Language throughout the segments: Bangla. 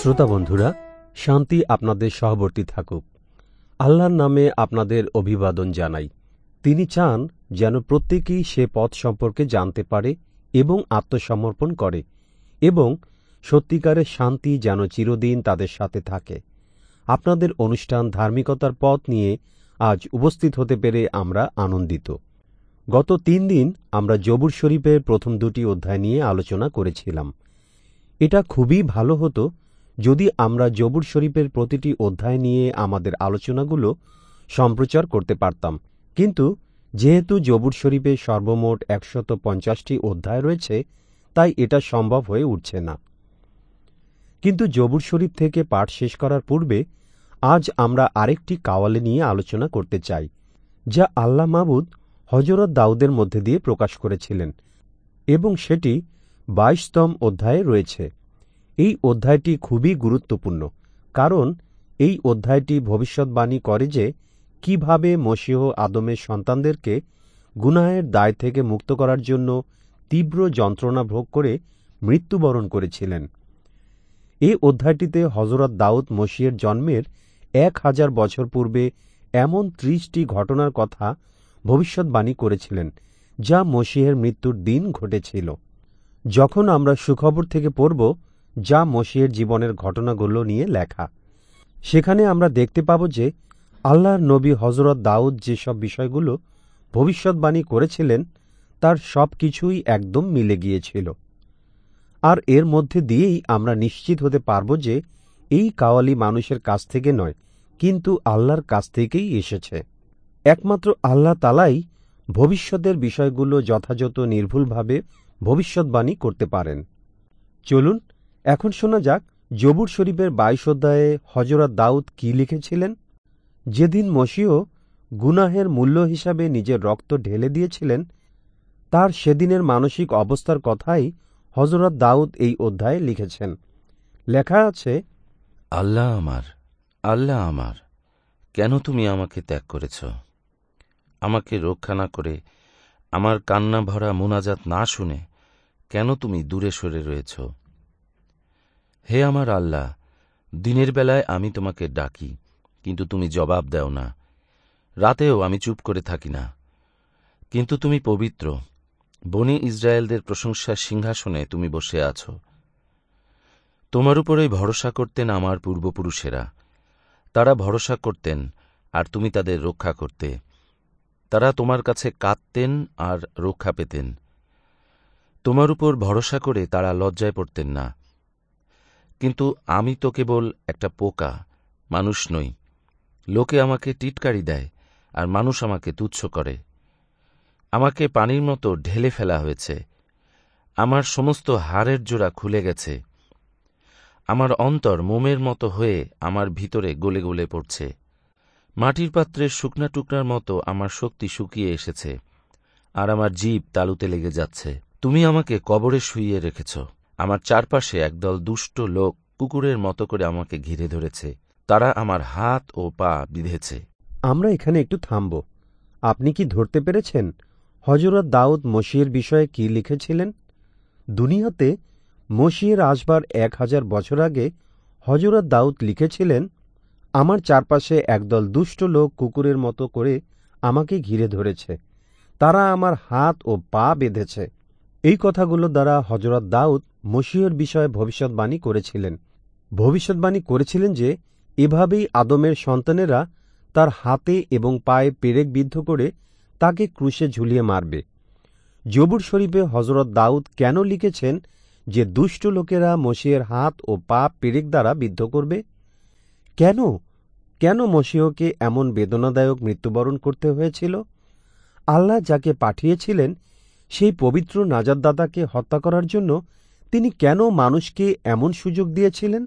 শ্রোতা বন্ধুরা, শান্তি আপনাদের সহবর্তী থাকুক। আল্লাহর নামে আপনাদের অভিবাদন জানাই। তিনি চান যেন প্রত্যেকেই সে পথ সম্পর্কে জানতে পারে এবং আত্মসমর্পণ করে, এবং সত্যিকারের শান্তি যেন চিরদিন তাদের সাথে থাকে। আপনাদের অনুষ্ঠান ধার্মিকতার পথ নিয়ে আজ উপস্থিত হতে পেরে আমরা আনন্দিত। গত 3 দিন আমরা জবুর শরীফের প্রথম 2টি অধ্যায় নিয়ে আলোচনা করেছিলাম। এটা খুবই ভালো হতো যদি আমরা জবুর শরীফের প্রতিটি অধ্যায় নিয়ে আমাদের আলোচনাগুলো সম্প্রচার করতে পারতাম, কিন্তু যেহেতু জবুর শরীফে সর্বমোট 150টি অধ্যায় রয়েছে, তাই এটা সম্ভব হয়ে উঠছে না। কিন্তু জবুর শরীফ থেকে পাঠ শেষ করার পূর্বে আজ আমরা আরেকটি কাওয়ালে নিয়ে আলোচনা করতে চাই, যা আল্লাহ মাবুদ হযরত দাউদের মধ্যে দিয়ে প্রকাশ করেছিলেন, এবং সেটি 22তম অধ্যায়ে রয়েছে। এই অধ্যায়টি খুবই গুরুত্বপূর্ণ, কারণ এই অধ্যায়টি ভবিষ্যৎবাণী করে যে কিভাবে মসীহ আদমের সন্তানদেরকে গুনাহের দায় থেকে মুক্ত করার জন্য তীব্র যন্ত্রণা ভোগ করে মৃত্যুবরণ করেছিলেন। এই অধ্যায়টিতে হযরত দাউদ মসীহের জন্মের 1000 বছর পূর্বে এমন 30টি ঘটনার কথা ভবিষ্যৎবাণী করেছিলেন, যা মসীহের মৃত্যুর দিন ঘটেছিল। যখন আমরা সুখবর থেকে পড়ব, যা মসীহের জীবনের ঘটনাগুলো নিয়ে লেখা, সেখানে আমরা দেখতে পাব যে আল্লাহর নবী হযরত দাউদ যেসব বিষয়গুলো ভবিষ্যৎবাণী করেছিলেন তার সব কিছুই একদম মিলে গিয়েছিল। আর এর মধ্যে দিয়েই আমরা নিশ্চিত হতে পারব যে এই কাওয়ালি মানুষের কাছ থেকে নয়, কিন্তু আল্লাহর কাছ থেকেই এসেছে। একমাত্র আল্লাহ তাআলাই ভবিষ্যতের বিষয়গুলো যথাযথ নির্ভুলভাবে ভবিষ্যৎবাণী করতে পারেন। চলুন এখন শোনা যাক জবুর শরীফের 22 অধ্যায়ে হযরত দাউদ কি লিখেছিলেন। যেদিন মসীহ গুনাহের মূল্য হিসাবে নিজের রক্ত ঢেলে দিয়েছিলেন, তার সেদিনের মানসিক অবস্থার কথাই হযরত দাউদ এই অধ্যায়ে লিখেছেন। লেখা আছে, আল্লাহ আমার, কেন তুমি আমাকে ত্যাগ করেছ? আমাকে রক্ষা না করে, আমার কান্না ভরা মুনাজাত না শুনে কেন তুমি দূরে সরে রয়েছ? হে আমার আল্লাহ, দিনের বেলায় আমি তোমাকে ডাকি, কিন্তু তুমি জবাব দাও না। রাতেও আমি চুপ করে থাকি না, কিন্তু তুমি পবিত্র। বনী ইসরায়েলদের প্রশংসার সিংহাসনে তুমি বসে আছো। তোমার উপরেই ভরসা করতেন আমার পূর্বপুরুষেরা। তারা ভরসা করতেন আর তুমি তাদের রক্ষা করতে। তারা তোমার কাছে কাঁদতেন আর রক্ষা পেতেন। তোমার উপর ভরসা করে তারা লজ্জায় পড়তেন না। কিন্তু আমি তো কেবল একটা পোকা, মানুষ নই। লোকে আমাকে টিটকারি দেয় আর মানুষ আমাকে তুচ্ছ করে। আমাকে পানির মতো ঢেলে ফেলা হয়েছে। আমার সমস্ত হাড়ের জোড়া খুলে গেছে। আমার অন্তর মোমের মতো হয়ে আমার ভিতরে গলে গলে পড়ছে। মাটির পাত্রের শুকনা টুকরার মতো আমার শক্তি শুকিয়ে এসেছে, আর আমার জিভ তালুতে লেগে যাচ্ছে। তুমি আমাকে কবরে শুইয়ে রেখেছ। আমার চারপাশে একদল দুষ্ট লোক কুকুরের মতো করে আমাকে ঘিরে ধরেছে। তারা আমার হাত ও পা বিঁধেছে। আমরা এখানে একটু থামব। আপনি কি ধরতে পেরেছেন হযরত দাউদ মসীহের বিষয়ে কি লিখেছিলেন? দুনিয়াতে মসীহের আসবার 1000 বছর আগে হযরত দাউদ লিখেছিলেন, আমার চারপাশে একদল দুষ্ট লোক কুকুরের মতো করে আমাকে ঘিরে ধরেছে। তারা আমার হাত ও পা বেঁধেছে। এই কথাগুলো দ্বারা হযরত দাউদ মসীহের বিষয়ে ভবিষ্যৎবাণী করেছিলেন। ভবিষ্যৎবাণী করেছিলেন যে এভাবেই আদমের সন্তানেরা তার হাতে এবং পায়ে পেরেক বিদ্ধ করে তাকে ক্রুশে ঝুলিয়ে মারবে। জবুর শরীফে হযরত দাউদ কেন লিখেছেন যে দুষ্ট লোকেরা মসীহের হাত ও পা পেরেক দ্বারা বিদ্ধ করবে? কেন কেন মসীহকে এমন বেদনাদায়ক মৃত্যুবরণ করতে হয়েছিল? আল্লাহ যাকে পাঠিয়েছিলেন সেই পবিত্র নাজাতদাতাকে হত্যা করার জন্য তিনি কেন মানুষকে এমন সুযোগ দিয়েছিলেন?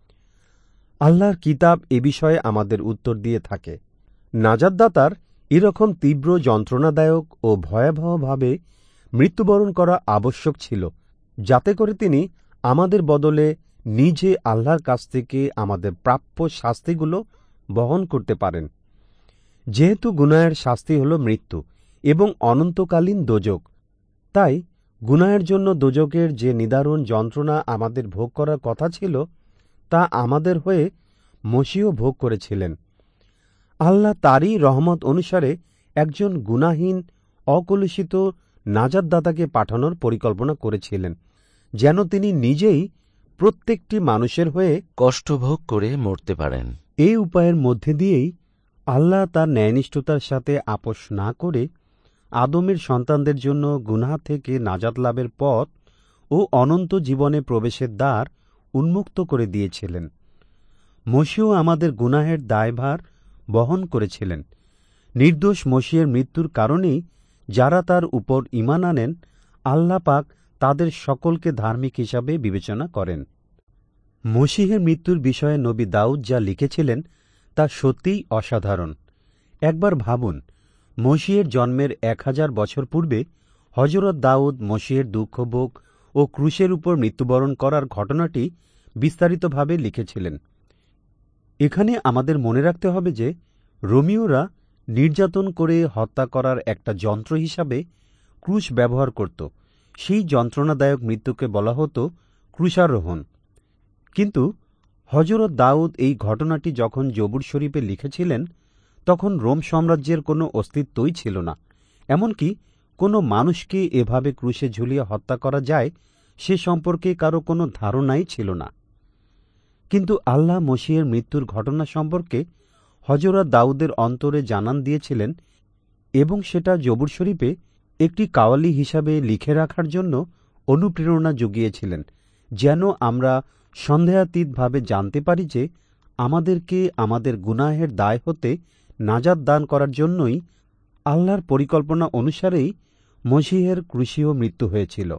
আল্লাহর কিতাব এ বিষয়ে আমাদের উত্তর দিয়ে থাকে। নাজাতদাতার এরকম তীব্র যন্ত্রণাদায়ক ও ভয়াবহভাবে মৃত্যুবরণ করা আবশ্যক ছিল, যাতে করে তিনি আমাদের বদলে নিজে আল্লাহর কাছ থেকে আমাদের প্রাপ্য শাস্তিগুলো বহন করতে পারেন। যেহেতু গুনাহের শাস্তি হল মৃত্যু এবং অনন্তকালীন দোজক, তাই গুনাহের জন্য দোজকের যে নিদারুণ যন্ত্রণা আমাদের ভোগ করার কথা ছিল, তা আমাদের হয়ে মসীহ ভোগ করেছিলেন। আল্লাহ তারই রহমত অনুসারে একজন গুনাহীন অকলুষিত নাজাতদাতাকে পাঠানোর পরিকল্পনা করেছিলেন, যেন তিনি নিজেই প্রত্যেকটি মানুষের হয়ে কষ্ট ভোগ করে মরতে পারেন। এই উপায়ের মধ্যে দিয়েই আল্লাহ তার ন্যায়নিষ্ঠতার সাথে আপোষ না করে আদমের সন্তানদের জন্য গুনাহ থেকে নাজাত লাভের পথ ও অনন্ত জীবনে প্রবেশের দ্বার উন্মুক্ত করে দিয়েছিলেন। মসীহ আমাদের গুনাহের দায়ভার বহন করেছিলেন। নির্দোষ মসীহের মৃত্যুর কারণেই যারা তার উপর ঈমান আনেন, আল্লাহ পাক তাদের সকলকে ধার্মিক হিসাবে বিবেচনা করেন। মসীহের মৃত্যুর বিষয়ে নবী দাউদ যা লিখেছিলেন তা সত্যিই অসাধারণ। একবার ভাবুন, মসীহের জন্মের 1000 বছর পূর্বে হযরত দাউদ মসীহের দুঃখভোগ ও ক্রুশের উপর মৃত্যুবরণ করার ঘটনাটি বিস্তারিতভাবে লিখেছিলেন। এখানে আমাদের মনে রাখতে হবে যে রোমীয়রা নির্যাতন করে হত্যা করার একটা যন্ত্র হিসাবে ক্রুশ ব্যবহার করত। সেই যন্ত্রণাদায়ক মৃত্যুকে বলা হতো ক্রুশারোহণ। কিন্তু হযরত দাউদ এই ঘটনাটি যখন জবুর শরীফে লিখেছিলেন, তখন রোম সাম্রাজ্যের কোনো অস্তিত্বই ছিল না। এমনকি কোনো মানুষকে এভাবে ক্রুশে ঝুলিয়ে হত্যা করা যায় সে সম্পর্কে কারো কোনো ধারণাই ছিল না। কিন্তু আল্লাহ মসীহের মৃত্যুর ঘটনা সম্পর্কে হযরত দাউদের অন্তরে জানান দিয়েছিলেন এবং সেটা জবুর শরীফে একটি কাওয়ালি হিসাবে লিখে রাখার জন্য অনুপ্রেরণা জুগিয়েছিলেন, যেন আমরা সন্দেহাতীতভাবে জানতে পারি যে আমাদেরকে আমাদের গুনাহের দায় হতে নাজাত দান করার জন্যই আল্লাহর পরিকল্পনা অনুসারেই মসীহের ক্রুশীয় মৃত্যু হয়েছিল।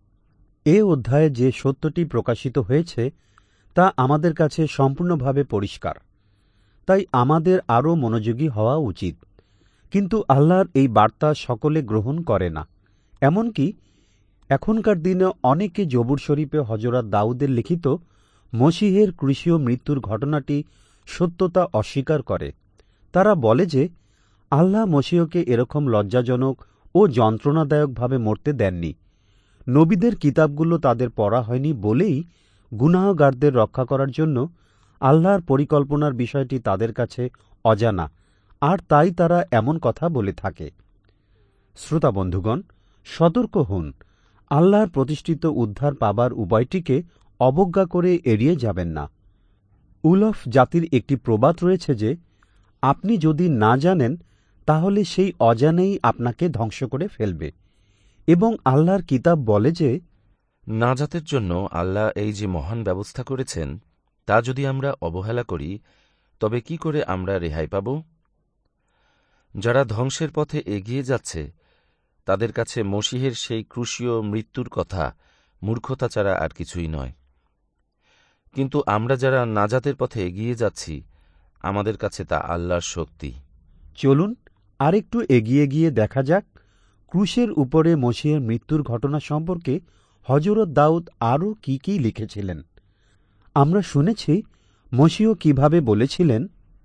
এ অধ্যায়ে যে সত্যটি প্রকাশিত হয়েছে তা আমাদের কাছে সম্পূর্ণভাবে পরিষ্কার, তাই আমাদের আরও মনোযোগী হওয়া উচিত। কিন্তু আল্লাহর এই বার্তা সকলে গ্রহণ করে না। এমনকি এখনকার দিনে অনেকে জবুর শরীফে হযরত দাউদের লিখিত মসীহের ক্রুশীয় মৃত্যুর ঘটনাটি সত্যতা অস্বীকার করে। তারা বলে যে আল্লাহ মসীহকে এরকম লজ্জাজনক ও যন্ত্রণাদায়কভাবে মরতে দেননি। নবীদের কিতাবগুলো তাদের পড়া হয়নি বলেই গুনাহগারদের রক্ষা করার জন্য আল্লাহর পরিকল্পনার বিষয়টি তাদের কাছে অজানা, আর তাই তারা এমন কথা বলে থাকে। শ্রোতা বন্ধুগণ, সতর্ক হন, আল্লাহর প্রতিষ্ঠিত উদ্ধার পাবার উপায়টিকে অবজ্ঞা করে এড়িয়ে যাবেন না। উলফ জাতির একটি প্রবাদ রয়েছে যে আপনি যদি না জানেন তাহলে সেই অজানেই আপনাকে ধ্বংস করে ফেলবে, এবং আল্লাহর কিতাব বলে যে নাজাতের জন্য আল্লাহ এই যে মহান ব্যবস্থা করেছেন তা যদি আমরা অবহেলা করি তবে কি করে আমরা রেহাই পাব? যারা ধ্বংসের পথে এগিয়ে যাচ্ছে তাদের কাছে মসীহের সেই ক্রুশীয় মৃত্যুর কথা মূর্খতা ছাড়া আর কিছুই নয়। কিন্তু আমরা যারা নাজাতের পথে এগিয়ে যাচ্ছি আমাদের কাছে তা আল্লাহর শক্তি। চলুন আরেকটু এগিয়ে গিয়ে দেখা যাক ক্রুশের উপরে মসীহের মৃত্যুর ঘটনা সম্পর্কে হযরত দাউদ আরও কি কি লিখেছিলেন। আমরা শুনেছি মসীহ কিভাবে বলেছিলেন,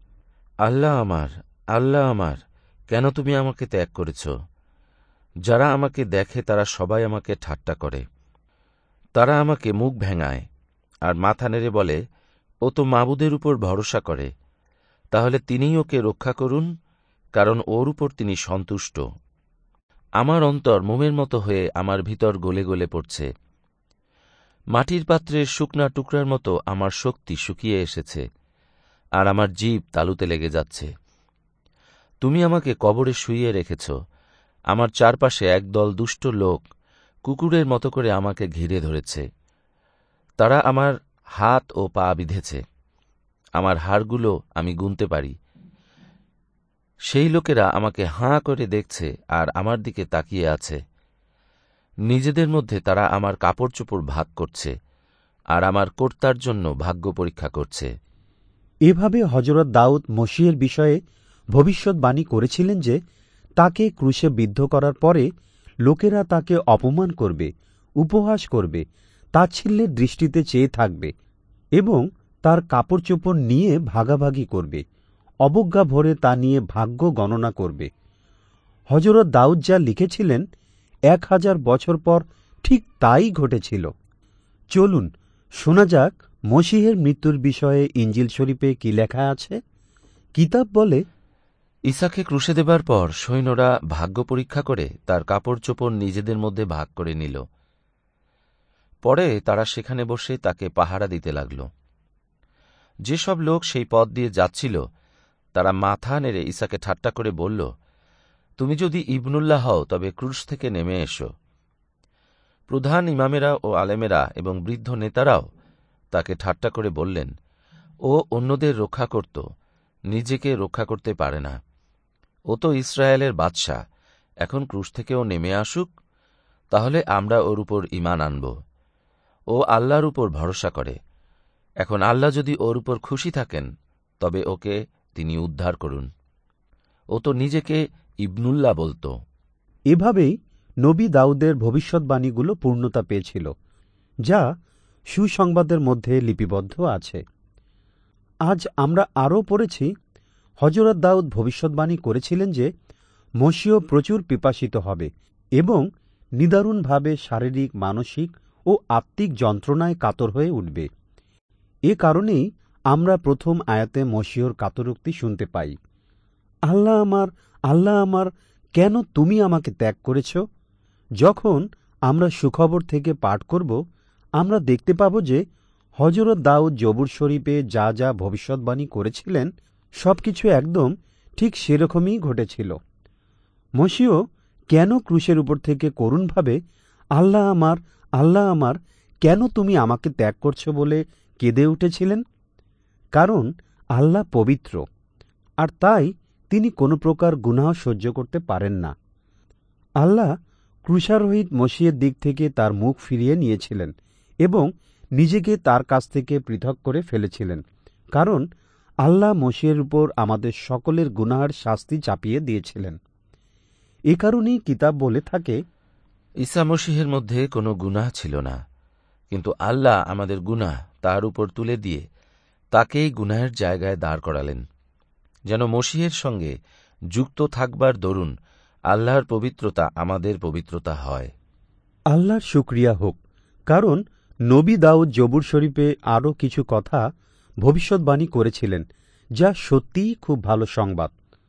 আল্লাহ আমার, কেন তুমি আমাকে ত্যাগ করেছ? যারা আমাকে দেখে তারা সবাই আমাকে ঠাট্টা করে। তারা আমাকে মুখ ভেঙায় আর মাথা নেড়ে বলে, ও তো মাবুদের উপর ভরসা করে, তাহলে তিনিই ওকে রক্ষা করুন, কারণ ওর উপর তিনি সন্তুষ্ট। আমার অন্তর মোমের মতো হয়ে আমার ভিতর গলে গলে পড়ছে। মাটির পাত্রের শুকনা টুকরার মতো আমার শক্তি শুকিয়ে এসেছে, আর আমার জিভ তালুতে লেগে যাচ্ছে। তুমি আমাকে কবরে শুইয়ে রেখেছ। আমার চারপাশে একদল দুষ্ট লোক কুকুরের মতো করে আমাকে ঘিরে ধরেছে। তারা আমার হাত ও পা বিঁধেছে। আমার হাড়গুলো আমি গুনতে পারি। সেই লোকেরা আমাকে হাঁ করে দেখছে আর আমার দিকে তাকিয়ে আছে। নিজেদের মধ্যে তারা আমার কাপড় চোপড় ভাগ করছে আর আমার কর্তার জন্য ভাগ্য পরীক্ষা করছে। এভাবে হযরত দাউদ মসীহের বিষয়ে ভবিষ্যৎবাণী করেছিলেন যে তাকে ক্রুশে বিদ্ধ করার পরে লোকেরা তাকে অপমান করবে, উপহাস করবে, তাচ্ছিল্যের দৃষ্টিতে চেয়ে থাকবে এবং তার কাপড় চোপড় নিয়ে ভাগাভাগি করবে, অবজ্ঞা ভরে তা নিয়ে ভাগ্য গণনা করবে। হযরত দাউদ যা লিখেছিলেন 1000 বছর পর ঠিক তাই ঘটেছিল। চলুন শোনা যাক মসীহের মৃত্যুর বিষয়ে ইঞ্জিল শরীফে কি লেখা আছে। কিতাব বলে, ঈসাকে ক্রুশে দেবার পর সৈন্যরা ভাগ্য পরীক্ষা করে তার কাপড় চোপড় নিজেদের মধ্যে ভাগ করে নিল। পরে তারা সেখানে বসে তাকে পাহারা দিতে লাগল। যেসব লোক সেই পথ দিয়ে যাচ্ছিল তারা মাথা নেড়ে ঈসাকে ঠাট্টা করে বলল, তুমি যদি ইবনুল্লাহ হও তবে ক্রুশ থেকে নেমে এসো। প্রধান ইমামেরা ও আলেমেরা এবং বৃদ্ধ নেতারাও তাকে ঠাট্টা করে বললেন, ও অন্যদের রক্ষা করত, নিজেকে রক্ষা করতে পারে না। ও তো ইসরায়েলের বাদশা, এখন ক্রুশ থেকেও নেমে আসুক, তাহলে আমরা ওর উপর ঈমান আনব। ও আল্লাহর উপর ভরসা করে, এখন আল্লাহ যদি ওর উপর খুশি থাকেন তবে ওকে তিনি উদ্ধার করুন। ও তো নিজেকে ইবনুল্লাহ বলত। এভাবেই নবী দাউদের ভবিষ্যৎবাণীগুলো পূর্ণতা পেয়েছিল, যা সুসংবাদের মধ্যে লিপিবদ্ধ আছে। আজ আমরা আরও পড়েছি, হযরত দাউদ ভবিষ্যৎবাণী করেছিলেন যে মসীহ প্রচুর পিপাসিত হবে এবং নিদারুণভাবে শারীরিক, মানসিক ও আত্মিক যন্ত্রণায় কাতর হয়ে উঠবে। এ কারণেই আমরা প্রথম আয়াতে মসীহর কাতরোক্তি শুনতে পাই, আল্লাহ আমার, আল্লাহ আমার, কেন তুমি আমাকে ত্যাগ করেছ। যখন আমরা সুখবর থেকে পাঠ করব, আমরা দেখতে পাব যে হযরত দাউদ জবুর শরীফে যা যা ভবিষ্যৎবাণী করেছিলেন সবকিছু একদম ঠিক সেরকমই ঘটেছিল। মসীহ কেন ক্রুশের উপর থেকে করুণভাবে আল্লাহ আমার, আল্লাহ আমার, কেন তুমি আমাকে ত্যাগ করছ বলে কেঁদে উঠেছিলেন? কারণ আল্লাহ পবিত্র, আর তাই তিনি কোনো প্রকার গুনাহ সহ্য করতে পারেন না। আল্লাহ ক্রুশারোহিত মসীহের দিক থেকে তার মুখ ফিরিয়ে নিয়েছিলেন এবং নিজেকে তার কাছ থেকে পৃথক করে ফেলেছিলেন, কারণ আল্লাহ মসীহের উপর আমাদের সকলের গুনাহের শাস্তি চাপিয়ে দিয়েছিলেন। এ কারণেই কিতাব বলে থাকে, ঈসা মসীহের মধ্যে কোনো গুনাহ ছিল না, কিন্তু আল্লাহ আমাদের গুনাহ তার উপর তুলে দিয়ে তাকেই গুনাহের জায়গায় দাঁড় করালেন, যেন মসীহের সঙ্গে যুক্ত থাকবার দরুন আল্লাহর পবিত্রতা আমাদের পবিত্রতা হয়। আল্লাহর শুকরিয়া হোক, কারণ নবী দাউদ জবুর শরীফে আরও কিছু কথা ভবিষ্যৎবাণী করেছিলেন, যা সত্যিই খুব ভালো সংবাদ।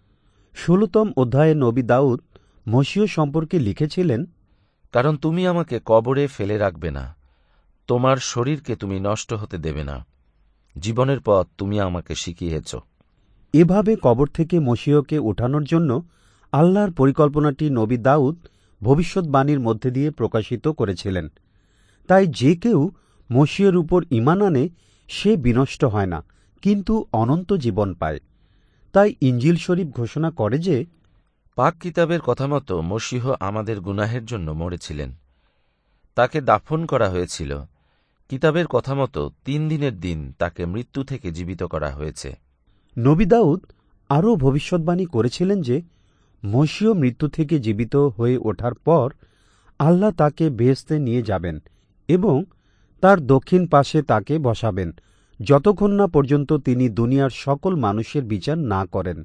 16তম অধ্যায়ে নবী দাউদ মসীহ সম্পর্কে লিখেছিলেন, কারণ তুমি আমাকে কবরে ফেলে রাখবে না, তোমার শরীরকে তুমি নষ্ট হতে দেবে না, জীবনের পথ তুমি আমাকে শিখিয়েছ। এভাবে কবর থেকে মসীহকে ওঠানোর জন্য আল্লাহর পরিকল্পনাটি নবী দাউদ ভবিষ্যৎবাণীর মধ্যে দিয়ে প্রকাশিত করেছিলেন। তাই যে কেউ মসীহের উপর ঈমান আনে সে বিনষ্ট হয় না, কিন্তু অনন্ত জীবন পায়। তাই ইঞ্জিল শরীফ ঘোষণা করে যে পাক কিতাবের কথা মতো মসীহ আমাদের গুনাহের জন্য মরেছিলেন, তাকে দাফন করা হয়েছিল। কিতাবের কথা মতো 3 দিনের দিন তাকে মৃত্যু থেকে জীবিত করা হয়েছে। নবী দাউদ আরও ভবিষ্যৎবাণী করেছিলেন যে মসীহ মৃত্যু থেকে জীবিত হয়ে ওঠার পর আল্লাহ তাকে বেহেশতে নিয়ে যাবেন এবং তার দক্ষিণ পাশে তাকে বসাবেন, যতক্ষণ না পর্যন্ত তিনি দুনিয়ার সকল মানুষের বিচার না করেন।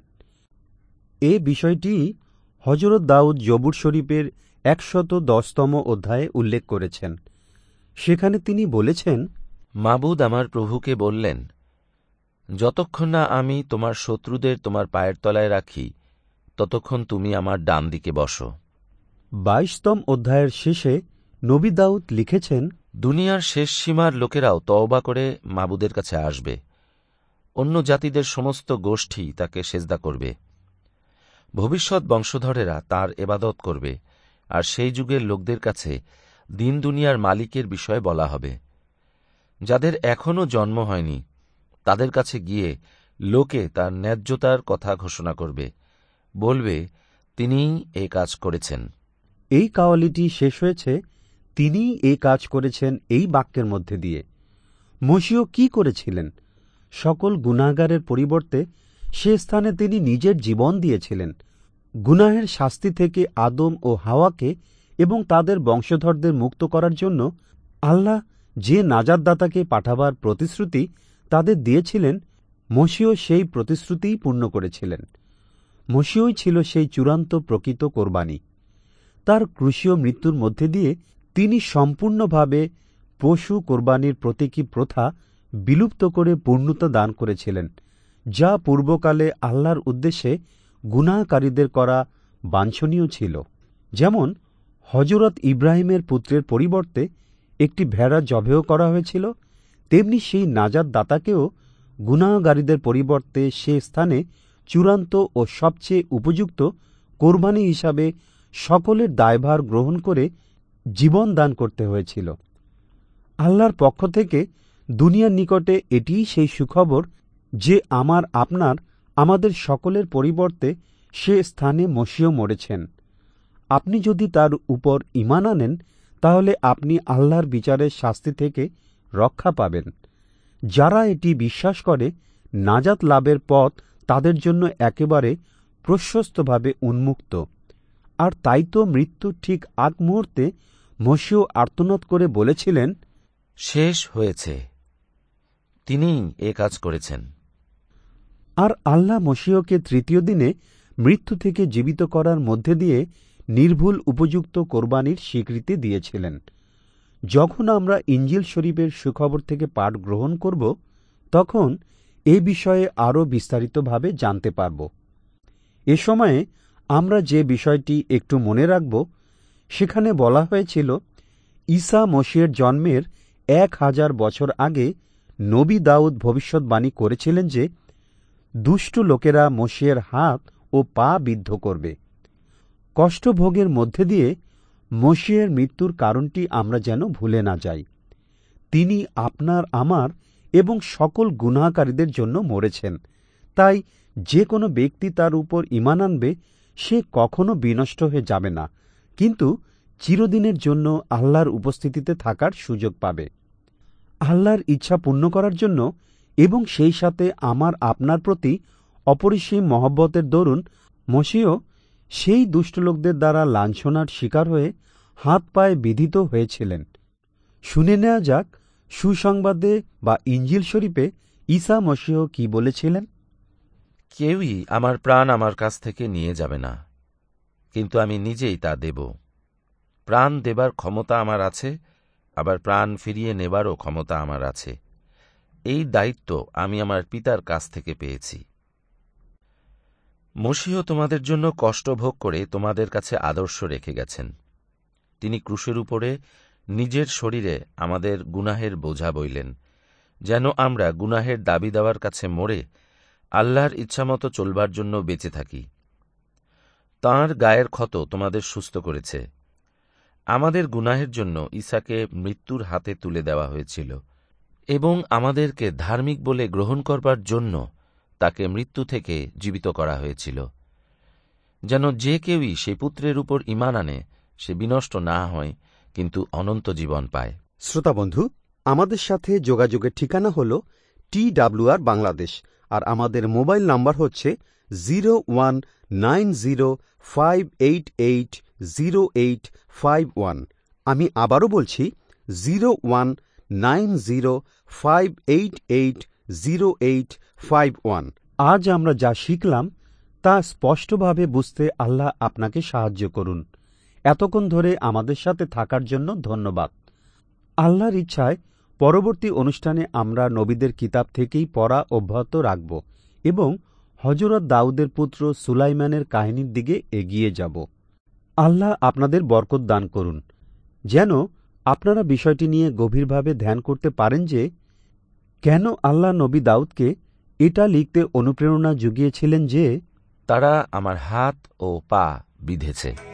এ বিষয়টি হযরত দাউদ জবুর শরীফের 110তম অধ্যায়ে উল্লেখ করেছেন। সেখানে তিনি বলেছেন, মাবুদ আমার প্রভুকে বললেন, যতক্ষণ না আমি তোমার শত্রুদের তোমার পায়ের তলায় রাখি, ততক্ষণ তুমি আমার ডান দিকে বসো। 22তম অধ্যায়ের শেষে নবী দাউদ লিখেছেন, দুনিয়ার শেষ সীমার লোকেরাও তওবা করে মাবুদের কাছে আসবে, অন্য জাতিদের সমস্ত গোষ্ঠী তাকে সেজদা করবে, ভবিষ্যৎ বংশধরেরা তার এবাদত করবে, আর সেই যুগের লোকদের কাছে দিন দুনিয়ার মালিকের বিষয়ে বলা হবে। যাদের এখনও জন্ম হয়নি তাদের কাছে গিয়ে লোকে তার ন্যায্যতার কথা ঘোষণা করবে, বলবে, তিনিই এই কাজ করেছেন। এই কাওয়ালিটি শেষ হয়েছে, তিনিই এই কাজ করেছেন এই বাক্যের মধ্যে দিয়ে। মসীহ কি করেছিলেন? সকল গুনাহগারের পরিবর্তে সে স্থানে তিনি নিজের জীবন দিয়েছিলেন। গুনাহের শাস্তি থেকে আদম ও হাওয়াকে এবং তাদের বংশধরদের মুক্ত করার জন্য আল্লাহ যে নাজাতদাতাকে পাঠাবার প্রতিশ্রুতি তাদের দিয়েছিলেন, মসীহ সেই প্রতিশ্রুতিই পূর্ণ করেছিলেন। মসীহই ছিল সেই চূড়ান্ত প্রকৃত কোরবানি। তার ক্রুশীয় মৃত্যুর মধ্যে দিয়ে তিনি সম্পূর্ণভাবে পশু কোরবানির প্রতীকী প্রথা বিলুপ্ত করে পূর্ণতা দান করেছিলেন, যা পূর্বকালে আল্লাহর উদ্দেশ্যে গুনাহকারীদের করা বাঞ্ছনীয় ছিল। যেমন হযরত ইব্রাহিমের পুত্রের পরিবর্তে একটি ভেড়া জবেহ করা হয়েছিল, তেমনি সেই নাজাত দাতাকেও গুনাহগারীদের পরিবর্তে সে স্থানে চূড়ান্ত ও সবচেয়ে উপযুক্ত কোরবানি হিসাবে সকলের দায়ভার গ্রহণ করে জীবন দান করতে হয়েছিল। আল্লাহর পক্ষ থেকে দুনিয়ার নিকটে এটিই সেই সুখবর যে আমাদের সকলের পরিবর্তে সে স্থানে মসীহ মরেছেন। আপনি যদি তার উপর ঈমান আনেন, তাহলে আপনি আল্লাহর বিচারের শাস্তি থেকে রক্ষা পাবেন। যারা এটি বিশ্বাস করে, নাজাত লাভের পথ তাদের জন্য একেবারে প্রশস্তভাবে উন্মুক্ত। আর তাই তো মৃত্যুর ঠিক আগ মুহূর্তে মসীহ আর্তনাদ করে বলেছিলেন, শেষ হয়েছে। তিনিই এ কাজ করেছেন। আর আল্লাহ মসীহকে তৃতীয় দিনে মৃত্যু থেকে জীবিত করার মধ্যে দিয়ে নির্ভুল উপযুক্ত কোরবানির স্বীকৃতি দিয়েছিলেন। যখন আমরা ইঞ্জিল শরীফের সুখবর থেকে পাঠ গ্রহণ করব, তখন এ বিষয়ে আরও বিস্তারিতভাবে জানতে পারব। এ সময়ে আমরা যে বিষয়টি একটু মনে রাখব, সেখানে বলা হয়েছিল ঈসা মসীহের জন্মের 1000 বছর আগে নবী দাউদ ভবিষ্যৎবাণী করেছিলেন যে দুষ্ট লোকেরা মসীহের হাত ও পা বিদ্ধ করবে। কষ্টভোগের মধ্যে দিয়ে মসীহের মৃত্যুর কারণটি আমরা যেন ভুলে না যাই। তিনি আপনার, আমার এবং সকল গুনাহকারীদের জন্য মরেছেন। তাই যে কোনো ব্যক্তি তার উপর ঈমান আনবে, সে কখনো বিনষ্ট হয়ে যাবে না, কিন্তু চিরদিনের জন্য আল্লাহর উপস্থিতিতে থাকার সুযোগ পাবে। আল্লাহর ইচ্ছা পূর্ণ করার জন্য এবং সেই সাথে আপনার প্রতি অপরিসীম মহব্বতের দরুন মসীহ সেই দুষ্ট লোকদের দ্বারা লাঞ্ছনার শিকার হয়ে হাত পায়ে বিধিত হয়েছিলেন। শুনে নেওয়া যাক সুসংবাদে বা ইঞ্জিল শরীফে ঈসা মসীহ কি বলেছিলেন। কেউই আমার প্রাণ আমার কাছ থেকে নিয়ে যাবে না, কিন্তু আমি নিজেই তা দেব। প্রাণ দেবার ক্ষমতা আমার আছে, আবার প্রাণ ফিরিয়ে নেবারও ক্ষমতা আমার আছে। এই দায়িত্ব আমি আমার পিতার কাছ থেকে পেয়েছি। মসীহ তোমাদের জন্য কষ্ট ভোগ করে তোমাদের কাছে আদর্শ রেখে গেছেন। তিনি ক্রুশের উপরে নিজের শরীরে আমাদের গুনাহের বোঝা বইলেন, যেন আমরা গুনাহের দাবি দেওয়ার কাছে মরে আল্লাহর ইচ্ছামতো চলবার জন্য বেঁচে থাকি। তাঁর গায়ের ক্ষত তোমাদের সুস্থ করেছে। আমাদের গুনাহের জন্য ঈসাকে মৃত্যুর হাতে তুলে দেওয়া হয়েছিল এবং আমাদেরকে ধার্মিক বলে গ্রহণ করবার জন্য তাকে মৃত্যু থেকে জীবিত করা হয়েছিল, যেন যে কেউই সে পুত্রের উপর ঈমান আনে সে বিনষ্ট না হয়, কিন্তু অনন্ত জীবন পায়। শ্রোতা বন্ধু, আমাদের সাথে যোগাযোগের ঠিকানা হল TWR বাংলাদেশ, আর আমাদের মোবাইল নাম্বার হচ্ছে 019058800851। আমি আবারও বলছি 019058800851। আজ আমরা যা শিখলাম তা স্পষ্টভাবে বুঝতে আল্লাহ আপনাকে সাহায্য করুন। এতক্ষণ ধরে আমাদের সাথে থাকার জন্য ধন্যবাদ। আল্লাহর ইচ্ছায় পরবর্তী অনুষ্ঠানে আমরা নবীদের কিতাব থেকেই পড়া অব্যাহত রাখব এবং হযরত দাউদের পুত্র সুলাইমানের কাহিনীর দিকে এগিয়ে যাব। আল্লাহ আপনাদের বরকত দান করুন, যেন আপনারা বিষয়টি নিয়ে গভীরভাবে ধ্যান করতে পারেন যে কেন আল্লাহ নবী দাউদকে এটা লিখতে অনুপ্রেরণা জুগিয়েছিলেন যে তারা আমার হাত ও পা বিঁধেছে।